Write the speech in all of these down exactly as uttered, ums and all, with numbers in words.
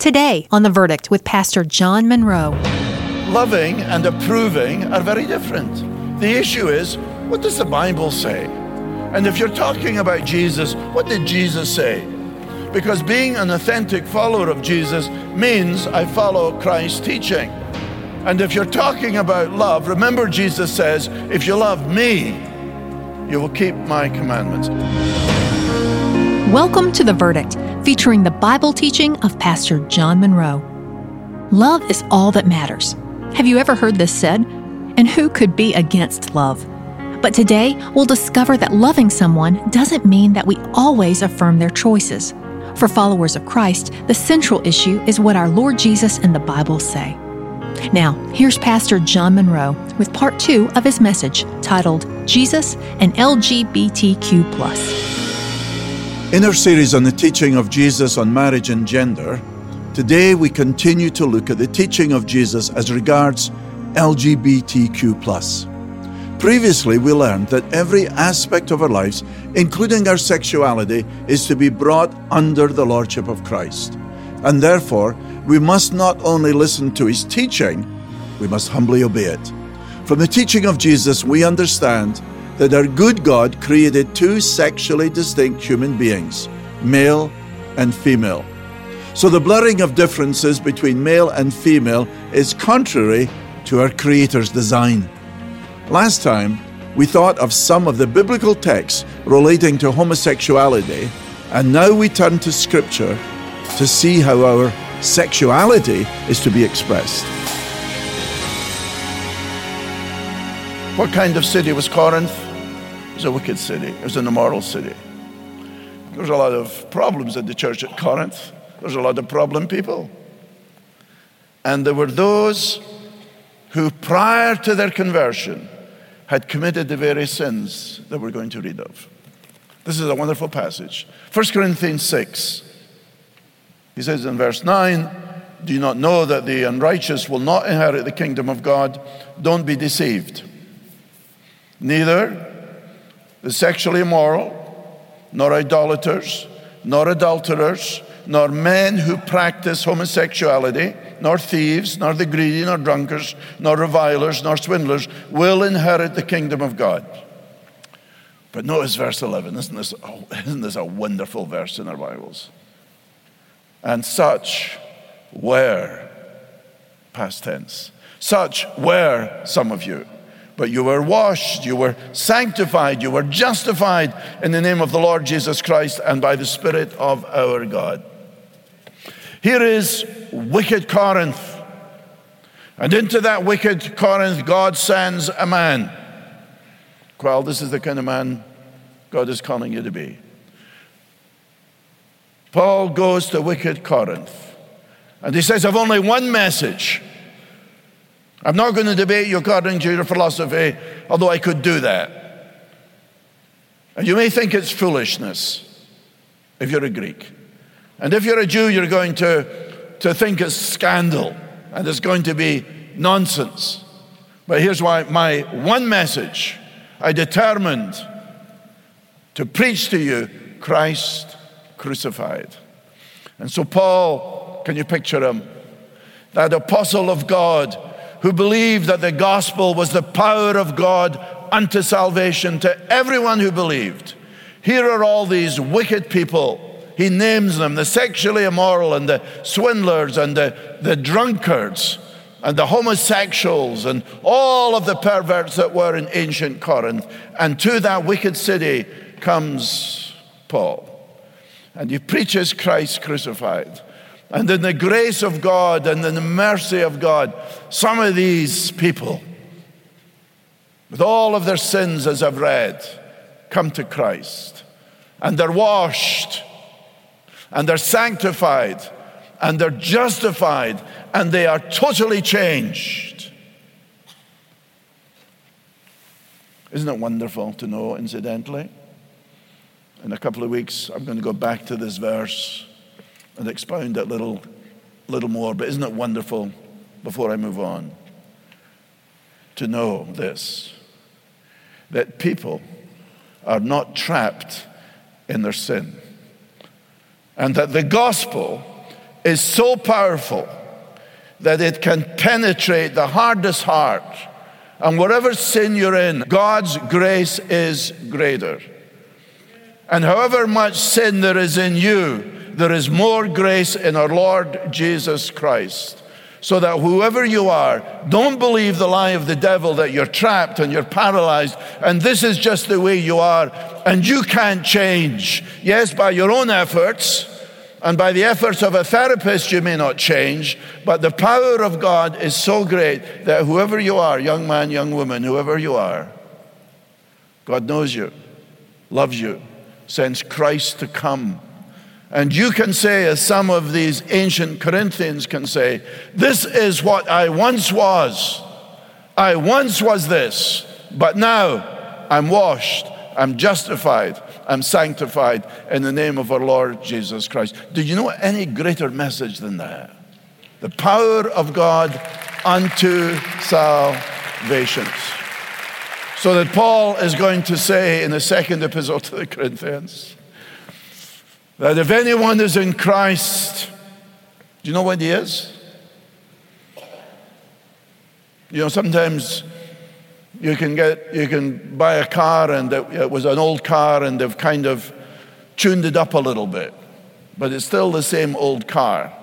Today on The Verdict with Pastor John Monroe. Loving and approving are very different. The issue is, what does the Bible say? And if you're talking about Jesus, what did Jesus say? Because being an authentic follower of Jesus means I follow Christ's teaching. And if you're talking about love, remember Jesus says, if you love me, you will keep my commandments. Welcome to The Verdict, featuring the Bible teaching of Pastor John Monroe. Love is all that matters. Have you ever heard this said? And who could be against love? But today, we'll discover that loving someone doesn't mean that we always affirm their choices. For followers of Christ, the central issue is what our Lord Jesus and the Bible say. Now, here's Pastor John Monroe with part two of his message titled Jesus and L G B T Q plus. In our series on the teaching of Jesus on marriage and gender, today we continue to look at the teaching of Jesus as regards L G B T Q plus. Previously, we learned that every aspect of our lives, including our sexuality, is to be brought under the lordship of Christ. And therefore, we must not only listen to his teaching, we must humbly obey it. From the teaching of Jesus, we understand that our good God created two sexually distinct human beings, male and female. So the blurring of differences between male and female is contrary to our Creator's design. Last time, we thought of some of the biblical texts relating to homosexuality, and now we turn to Scripture to see how our sexuality is to be expressed. What kind of city was Corinth? It was a wicked city. It was an immoral city. There was a lot of problems in the church at Corinth. There was a lot of problem people. And there were those who, prior to their conversion, had committed the very sins that we're going to read of. This is a wonderful passage. First Corinthians six. He says in verse nine, do you not know that the unrighteous will not inherit the kingdom of God? Don't be deceived. Neither the sexually immoral, nor idolaters, nor adulterers, nor men who practice homosexuality, nor thieves, nor the greedy, nor drunkards, nor revilers, nor swindlers will inherit the kingdom of God. But notice verse eleven. Isn't this, oh, isn't this a wonderful verse in our Bibles? And such were, past tense, such were some of you. But you were washed, you were sanctified, you were justified in the name of the Lord Jesus Christ and by the Spirit of our God. Here is wicked Corinth. And into that wicked Corinth, God sends a man. Well, this is the kind of man God is calling you to be. Paul goes to wicked Corinth. And he says, I've only one message. I'm not going to debate you according to your philosophy, although I could do that. And you may think it's foolishness if you're a Greek. And if you're a Jew, you're going to, to think it's scandal and it's going to be nonsense. But here's why my one message, I determined to preach to you Christ crucified. And so Paul, can you picture him? That apostle of God who believed that the gospel was the power of God unto salvation to everyone who believed. Here are all these wicked people. He names them, the sexually immoral and the swindlers and the, the drunkards and the homosexuals and all of the perverts that were in ancient Corinth. And to that wicked city comes Paul. And he preaches Christ crucified. And in the grace of God and in the mercy of God, some of these people, with all of their sins as I've read, come to Christ. And they're washed, and they're sanctified, and they're justified, and they are totally changed. Isn't it wonderful to know, incidentally? In a couple of weeks, I'm going to go back to this verse and expound it a little, little more. But isn't it wonderful, before I move on, to know this, that people are not trapped in their sin, and that the gospel is so powerful that it can penetrate the hardest heart. And whatever sin you're in, God's grace is greater. And however much sin there is in you, there is more grace in our Lord Jesus Christ. So that whoever you are, don't believe the lie of the devil that you're trapped and you're paralyzed and this is just the way you are and you can't change. Yes, by your own efforts and by the efforts of a therapist you may not change, but the power of God is so great that whoever you are, young man, young woman, whoever you are, God knows you, loves you, sends Christ to come. And you can say, as some of these ancient Corinthians can say, this is what I once was. I once was this, but now I'm washed, I'm justified, I'm sanctified in the name of our Lord Jesus Christ. Do you know any greater message than that? The power of God unto salvation. So that Paul is going to say in the second epistle to the Corinthians, that if anyone is in Christ, do you know what he is? You know, sometimes you can get, you can buy a car and it, it was an old car and they've kind of tuned it up a little bit, but it's still the same old car.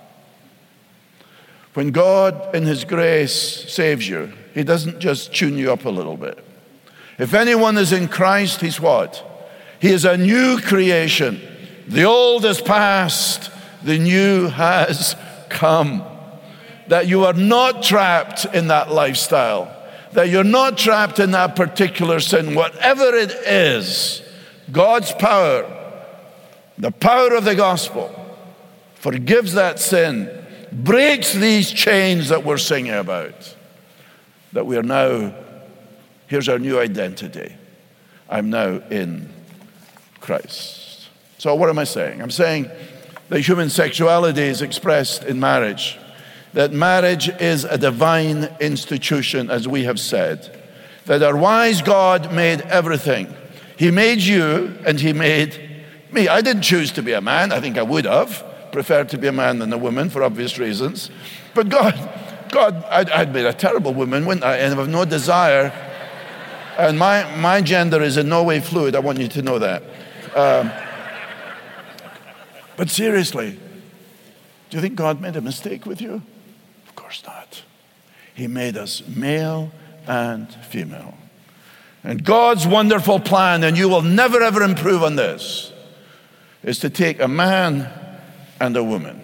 When God in His grace saves you, He doesn't just tune you up a little bit. If anyone is in Christ, he's what? He is a new creation. The old is past, the new has come. That you are not trapped in that lifestyle. That you're not trapped in that particular sin. Whatever it is, God's power, the power of the gospel, forgives that sin, breaks these chains that we're singing about. That we are now, here's our new identity. I'm now in Christ. So what am I saying? I'm saying that human sexuality is expressed in marriage. That marriage is a divine institution, as we have said. That our wise God made everything. He made you and He made me. I didn't choose to be a man. I think I would have preferred to be a man than a woman for obvious reasons. But God, God, I'd, I'd be a terrible woman, wouldn't I? And I have no desire. And my, my gender is in no way fluid. I want you to know that. Um, But seriously, do you think God made a mistake with you? Of course not. He made us male and female. And God's wonderful plan, and you will never ever improve on this, is to take a man and a woman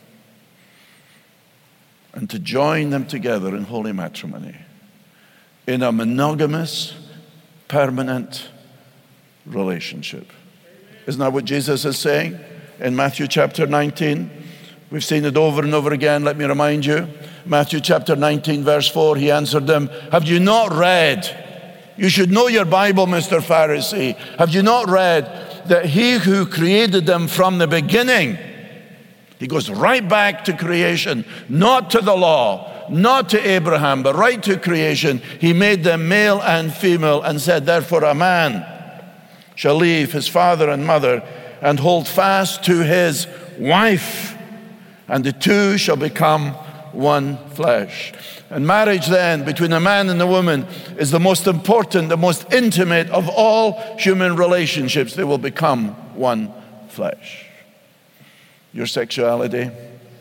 and to join them together in holy matrimony in a monogamous, permanent relationship. Isn't that what Jesus is saying? In Matthew chapter nineteen, we've seen it over and over again. Let me remind you. Matthew chapter nineteen, verse four, He answered them, have you not read? You should know your Bible, Mister Pharisee. Have you not read that He who created them from the beginning, He goes right back to creation, not to the law, not to Abraham, but right to creation. He made them male and female and said, therefore a man shall leave his father and mother and hold fast to his wife, and the two shall become one flesh. And marriage then between a man and a woman is the most important, the most intimate of all human relationships. They will become one flesh. Your sexuality,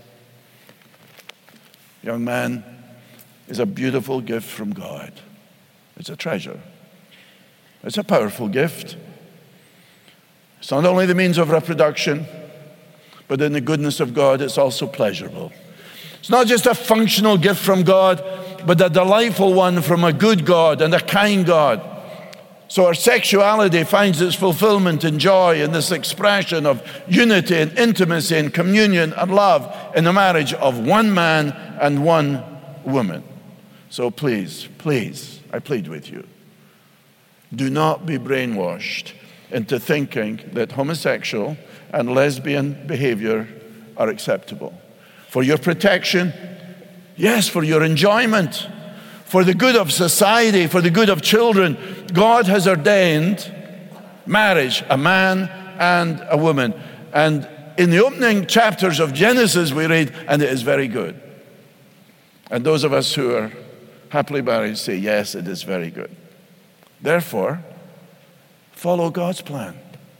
young man, is a beautiful gift from God. It's a treasure. It's a powerful gift. It's not only the means of reproduction, but in the goodness of God, it's also pleasurable. It's not just a functional gift from God, but a delightful one from a good God and a kind God. So our sexuality finds its fulfillment and joy in this expression of unity and intimacy and communion and love in the marriage of one man and one woman. So please, please, I plead with you, do not be brainwashed into thinking that homosexual and lesbian behavior are acceptable. For your protection, yes, for your enjoyment, for the good of society, for the good of children, God has ordained marriage, a man and a woman. And in the opening chapters of Genesis we read, and it is very good. And those of us who are happily married say, yes, it is very good. Therefore, follow God's plan.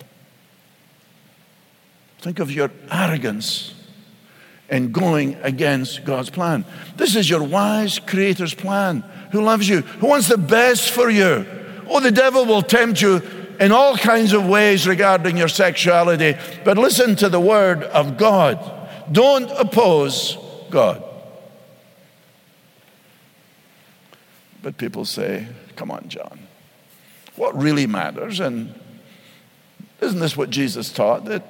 Think of your arrogance in going against God's plan. This is your wise Creator's plan, who loves you, who wants the best for you. Oh, the devil will tempt you in all kinds of ways regarding your sexuality, but listen to the word of God. Don't oppose God. But people say, come on, John, what really matters? And isn't this what Jesus taught? That,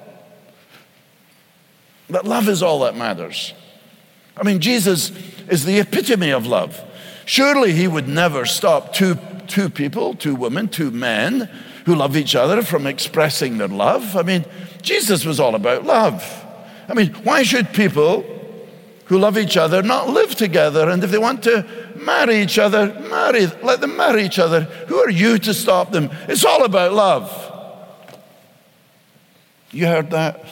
that love is all that matters. I mean, Jesus is the epitome of love. Surely he would never stop two, two people, two women, two men who love each other from expressing their love. I mean, Jesus was all about love. I mean, why should people who love each other not live together? And if they want to marry each other, marry, let them marry each other. Who are you to stop them? It's all about love. You heard that?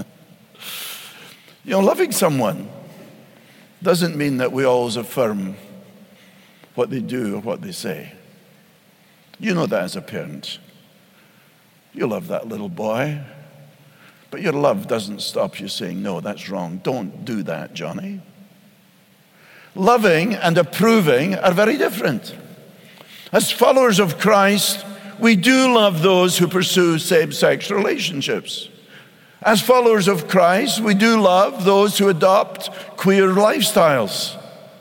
You know, loving someone doesn't mean that we always affirm what they do or what they say. You know that as a parent. You love that little boy, but your love doesn't stop you saying, no, that's wrong. Don't do that, Johnny. Loving and approving are very different. As followers of Christ, we do love those who pursue same-sex relationships. As followers of Christ, we do love those who adopt queer lifestyles.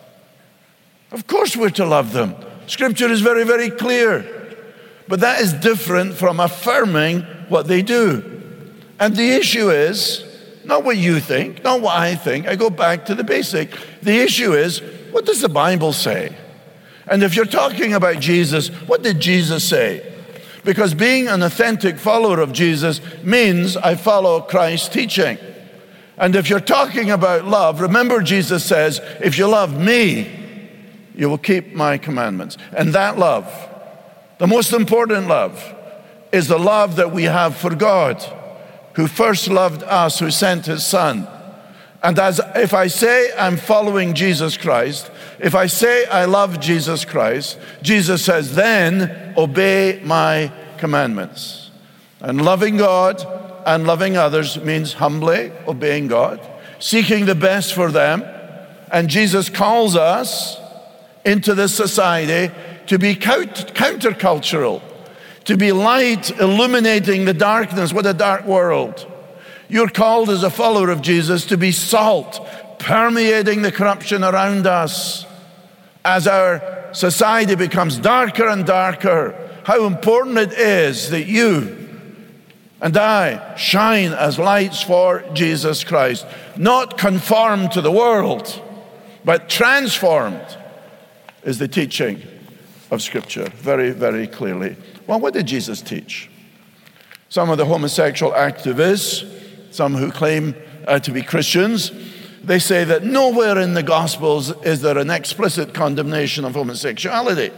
Of course we're to love them. Scripture is very, very clear. But that is different from affirming what they do. And the issue is not what you think, not what I think. I go back to the basic. The issue is, what does the Bible say? And if you're talking about Jesus, what did Jesus say? Because being an authentic follower of Jesus means I follow Christ's teaching. And if you're talking about love, remember Jesus says, if you love me, you will keep my commandments. And that love, the most important love, is the love that we have for God, who first loved us, who sent his Son. And as if I say I'm following Jesus Christ, if I say I love Jesus Christ, Jesus says, then obey my commandments. And loving God and loving others means humbly obeying God, seeking the best for them. And Jesus calls us into this society to be countercultural, to be light illuminating the darkness. What a dark world. You're called as a follower of Jesus to be salt, permeating the corruption around us. As our society becomes darker and darker, how important it is that you and I shine as lights for Jesus Christ, not conformed to the world, but transformed, is the teaching of Scripture very, very clearly. Well, what did Jesus teach? Some of the homosexual activists, some who claim uh, to be Christians, they say that nowhere in the Gospels is there an explicit condemnation of homosexuality.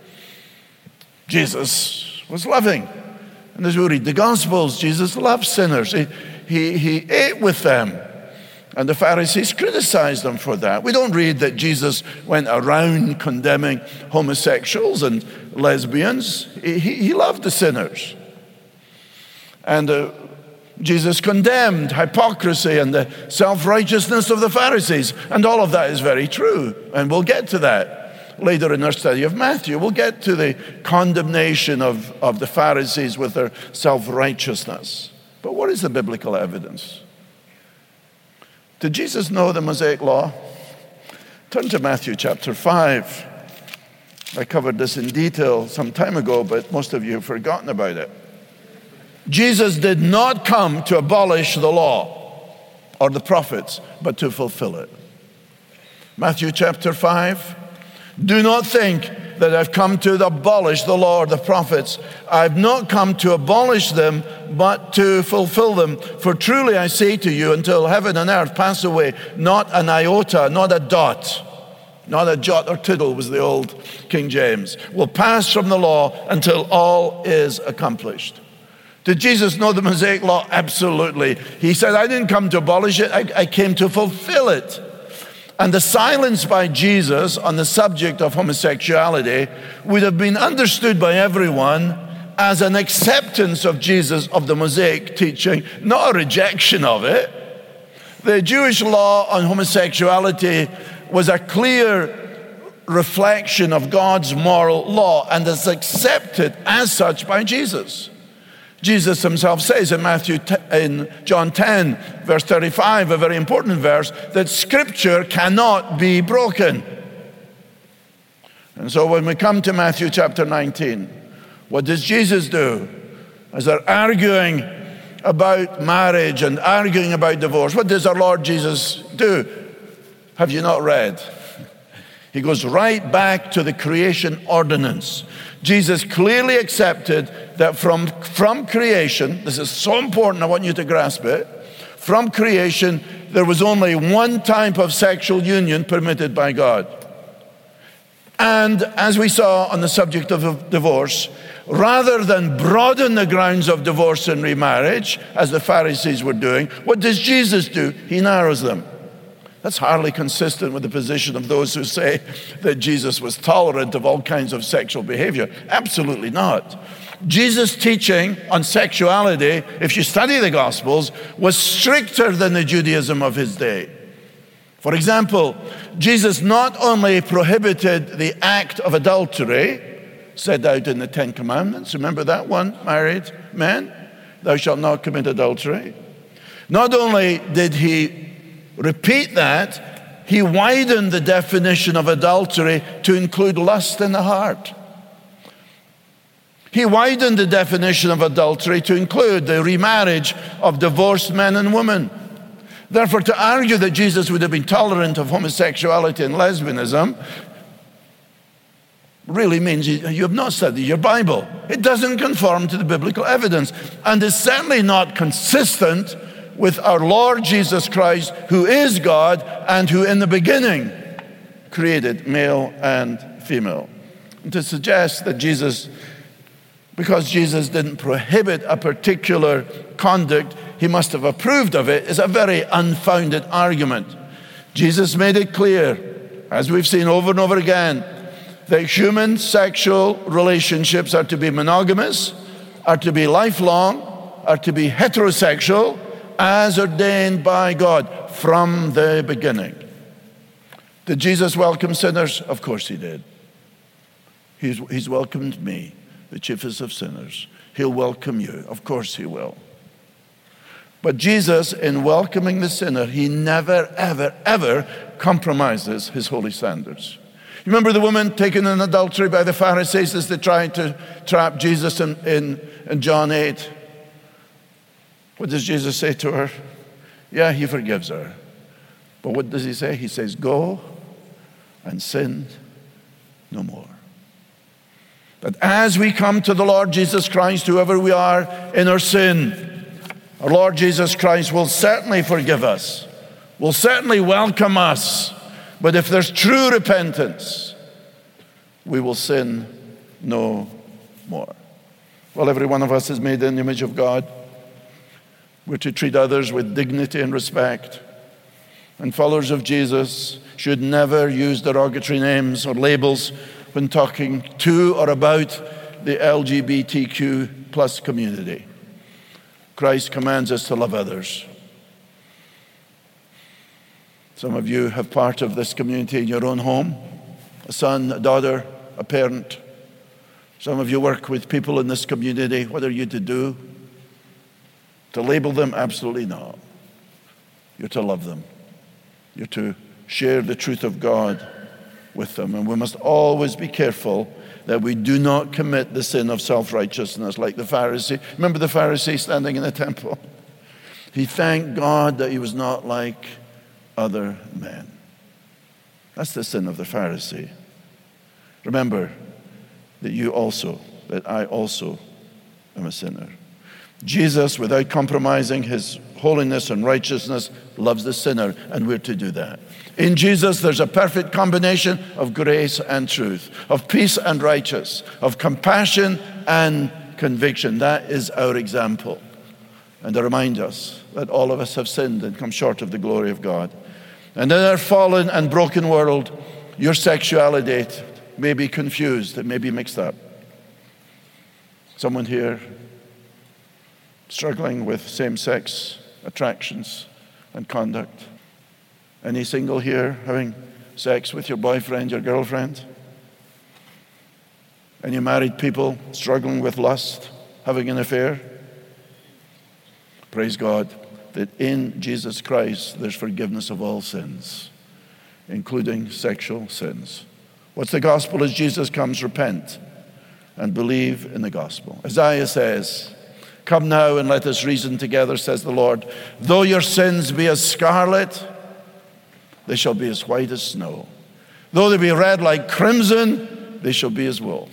Jesus was loving. And as we read the Gospels, Jesus loved sinners. He, he, he ate with them. And the Pharisees criticized them for that. We don't read that Jesus went around condemning homosexuals and lesbians. He, he loved the sinners. And uh, Jesus condemned hypocrisy and the self-righteousness of the Pharisees. And all of that is very true. And we'll get to that later in our study of Matthew. We'll get to the condemnation of, of the Pharisees with their self-righteousness. But what is the biblical evidence? Did Jesus know the Mosaic Law? Turn to Matthew chapter five. I covered this in detail some time ago, but most of you have forgotten about it. Jesus did not come to abolish the law or the prophets, but to fulfill it. Matthew chapter five. Do not think that I've come to abolish the law or the prophets. I've not come to abolish them, but to fulfill them. For truly I say to you, until heaven and earth pass away, not an iota, not a dot, not a jot or tittle was the old King James, will pass from the law until all is accomplished. Did Jesus know the Mosaic law? Absolutely. He said, I didn't come to abolish it, I, I came to fulfill it. And the silence by Jesus on the subject of homosexuality would have been understood by everyone as an acceptance of Jesus, of the Mosaic teaching, not a rejection of it. The Jewish law on homosexuality was a clear reflection of God's moral law and is accepted as such by Jesus. Jesus himself says in Matthew, in John ten, verse thirty-five, a very important verse, that Scripture cannot be broken. And so when we come to Matthew chapter nineteen, what does Jesus do? As they're arguing about marriage and arguing about divorce, what does our Lord Jesus do? Have you not read? He goes right back to the creation ordinance. Jesus clearly accepted that from, from creation, this is so important, I want you to grasp it, from creation, there was only one type of sexual union permitted by God. And as we saw on the subject of divorce, rather than broaden the grounds of divorce and remarriage, as the Pharisees were doing, what does Jesus do? He narrows them. That's hardly consistent with the position of those who say that Jesus was tolerant of all kinds of sexual behavior. Absolutely not. Jesus' teaching on sexuality, if you study the Gospels, was stricter than the Judaism of his day. For example, Jesus not only prohibited the act of adultery, set out in the Ten Commandments, remember that one, married men? Thou shalt not commit adultery. Not only did he repeat that, he widened the definition of adultery to include lust in the heart. He widened the definition of adultery to include the remarriage of divorced men and women. Therefore, to argue that Jesus would have been tolerant of homosexuality and lesbianism really means you have not studied your Bible. It doesn't conform to the biblical evidence, and is certainly not consistent with our Lord Jesus Christ, who is God and who in the beginning created male and female. And to suggest that Jesus, because Jesus didn't prohibit a particular conduct, he must have approved of it, is a very unfounded argument. Jesus made it clear, as we've seen over and over again, that human sexual relationships are to be monogamous, are to be lifelong, are to be heterosexual, as ordained by God from the beginning. Did Jesus welcome sinners? Of course he did. He's, he's welcomed me, the chiefest of sinners. He'll welcome you. Of course he will. But Jesus, in welcoming the sinner, he never, ever, ever compromises his holy standards. You remember the woman taken in adultery by the Pharisees as they tried to trap Jesus in, in, in John eight? What does Jesus say to her? Yeah, he forgives her. But what does he say? He says, go and sin no more. That as we come to the Lord Jesus Christ, whoever we are in our sin, our Lord Jesus Christ will certainly forgive us, will certainly welcome us. But if there's true repentance, we will sin no more. Well, every one of us is made in the image of God. We're to treat others with dignity and respect. And followers of Jesus should never use derogatory names or labels when talking to or about the L G B T Q plus community. Christ commands us to love others. Some of you have part of this community in your own home, a son, a daughter, a parent. Some of you work with people in this community. What are you to do? To label them? Absolutely not. You're to love them. You're to share the truth of God with them. And we must always be careful that we do not commit the sin of self-righteousness like the Pharisee. Remember the Pharisee standing in the temple? He thanked God that he was not like other men. That's the sin of the Pharisee. Remember that you also, that I also am a sinner. Jesus, without compromising his holiness and righteousness, loves the sinner, and we're to do that. In Jesus, there's a perfect combination of grace and truth, of peace and righteousness, of compassion and conviction. That is our example. And to remind us that all of us have sinned and come short of the glory of God. And in our fallen and broken world, your sexuality may be confused, it may be mixed up. Someone here struggling with same-sex attractions and conduct. Any single here having sex with your boyfriend, your girlfriend? Any married people struggling with lust, having an affair? Praise God that in Jesus Christ there's forgiveness of all sins, including sexual sins. What's the gospel as Jesus comes? Repent and believe in the gospel. Isaiah says, "Come now and let us reason together, says the Lord. Though your sins be as scarlet, they shall be as white as snow. Though they be red like crimson, they shall be as wool."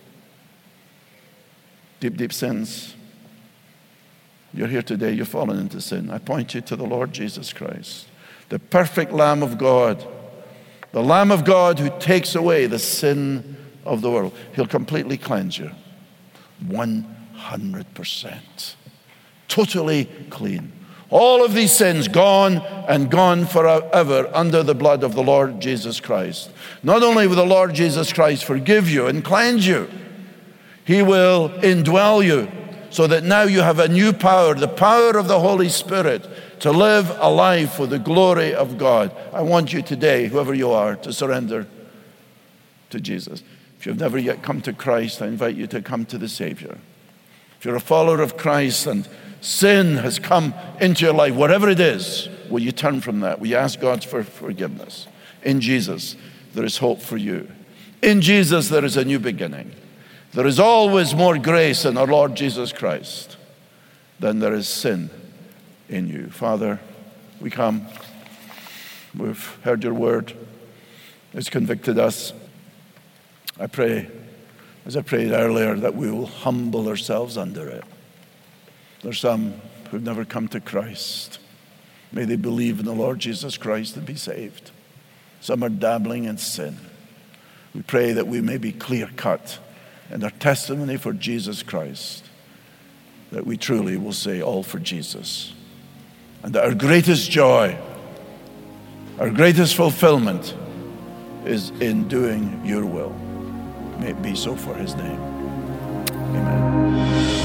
Deep, deep sins. You're here today, you've fallen into sin. I point you to the Lord Jesus Christ, the perfect Lamb of God, the Lamb of God who takes away the sin of the world. He'll completely cleanse you. one hundred percent. Totally clean. All of these sins gone and gone forever under the blood of the Lord Jesus Christ. Not only will the Lord Jesus Christ forgive you and cleanse you, He will indwell you so that now you have a new power, the power of the Holy Spirit, to live a life for the glory of God. I want you today, whoever you are, to surrender to Jesus. If you've never yet come to Christ, I invite you to come to the Savior. If you're a follower of Christ and sin has come into your life, whatever it is, will you turn from that? Will you ask God for forgiveness? In Jesus, there is hope for you. In Jesus, there is a new beginning. There is always more grace in our Lord Jesus Christ than there is sin in you. Father, we come. We've heard your word. It's convicted us. I pray, as I prayed earlier, that we will humble ourselves under it. There's some who've never come to Christ. May they believe in the Lord Jesus Christ and be saved. Some are dabbling in sin. We pray that we may be clear-cut in our testimony for Jesus Christ, that we truly will say all for Jesus. And that our greatest joy, our greatest fulfillment is in doing your will. May it be so for His name. Amen.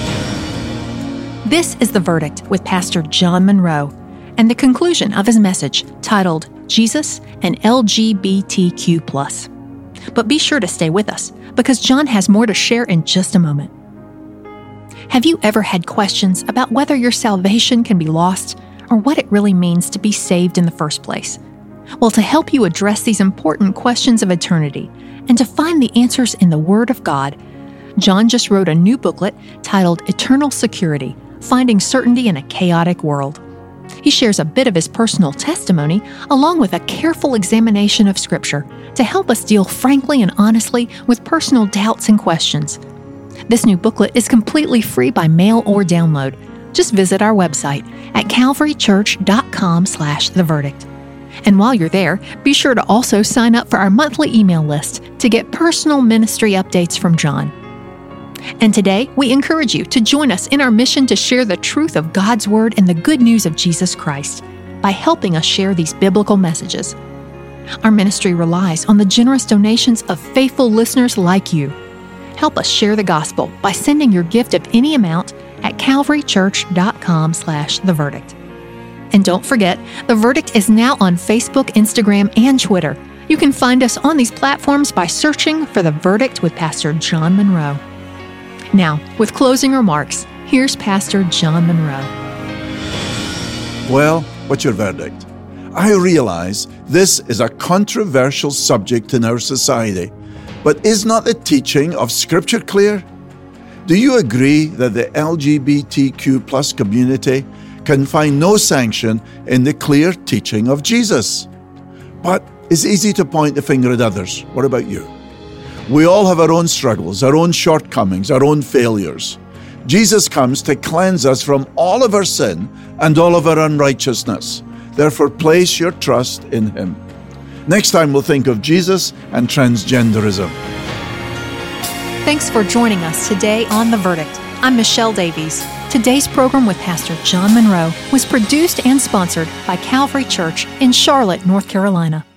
This is The Verdict with Pastor John Monroe and the conclusion of his message titled Jesus and L G B T Q plus. But be sure to stay with us because John has more to share in just a moment. Have you ever had questions about whether your salvation can be lost or what it really means to be saved in the first place? Well, to help you address these important questions of eternity and to find the answers in the Word of God, John just wrote a new booklet titled Eternal Security, Finding Certainty in a Chaotic World. He shares a bit of his personal testimony along with a careful examination of Scripture to help us deal frankly and honestly with personal doubts and questions. This new booklet is completely free by mail or download. Just visit our website at calvarychurch.com slash the verdict. And while you're there, be sure to also sign up for our monthly email list to get personal ministry updates from John. And today, we encourage you to join us in our mission to share the truth of God's Word and the good news of Jesus Christ by helping us share these biblical messages. Our ministry relies on the generous donations of faithful listeners like you. Help us share the gospel by sending your gift of any amount at calvarychurch.com slash the verdict. And don't forget, The Verdict is now on Facebook, Instagram, and Twitter. You can find us on these platforms by searching for The Verdict with Pastor John Monroe. Now, with closing remarks, here's Pastor John Monroe. Well, what's your verdict? I realize this is a controversial subject in our society, but is not the teaching of Scripture clear? Do you agree that the L G B T Q plus community can find no sanction in the clear teaching of Jesus? But it's easy to point the finger at others. What about you? We all have our own struggles, our own shortcomings, our own failures. Jesus comes to cleanse us from all of our sin and all of our unrighteousness. Therefore, place your trust in Him. Next time, we'll think of Jesus and transgenderism. Thanks for joining us today on The Verdict. I'm Michelle Davies. Today's program with Pastor John Monroe was produced and sponsored by Calvary Church in Charlotte, North Carolina.